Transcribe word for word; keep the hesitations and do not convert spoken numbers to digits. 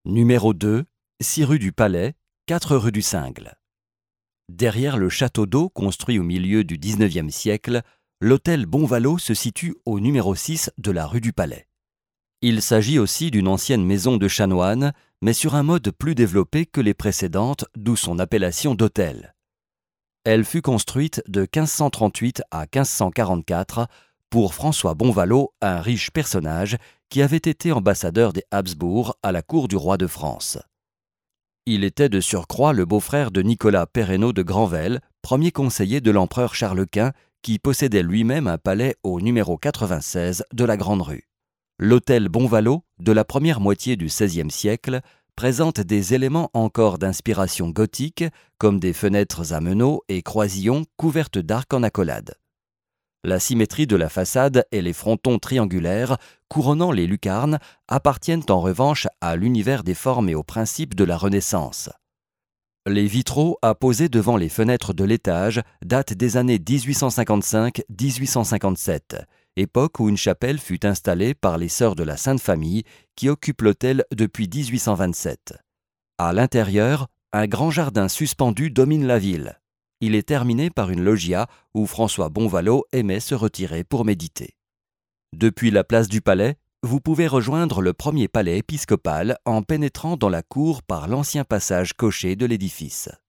Numéro deux, six rue du Palais, quatre rue du Cingle. Derrière le château d'eau construit au milieu du dix-neuvième siècle, l'hôtel Bonvalot se situe au numéro six de la rue du Palais. Il s'agit aussi d'une ancienne maison de chanoines, mais sur un mode plus développé que les précédentes, d'où son appellation d'hôtel. Elle fut construite de quinze cent trente-huit à quinze cent quarante-quatre pour François Bonvalot, un riche personnage qui avait été ambassadeur des Habsbourg à la cour du roi de France. Il était de surcroît le beau-frère de Nicolas Perrenot de Granvelle, premier conseiller de l'empereur Charles Quint, qui possédait lui-même un palais au numéro quatre-vingt-seize de la Grande Rue. L'hôtel Bonvalot, de la première moitié du seizième siècle, présente des éléments encore d'inspiration gothique, comme des fenêtres à meneaux et croisillons couvertes d'arcs en accolade. La symétrie de la façade et les frontons triangulaires couronnant les lucarnes appartiennent en revanche à l'univers des formes et aux principes de la Renaissance. Les vitraux apposés devant les fenêtres de l'étage datent des années dix-huit cent cinquante-cinq à dix-huit cent cinquante-sept, époque où une chapelle fut installée par les Sœurs de la Sainte Famille qui occupent l'hôtel depuis dix-huit cent vingt-sept. À l'intérieur, un grand jardin suspendu domine la ville. Il est terminé par une loggia où François Bonvalot aimait se retirer pour méditer. Depuis la place du Palais, vous pouvez rejoindre le premier palais épiscopal en pénétrant dans la cour par l'ancien passage coché de l'édifice.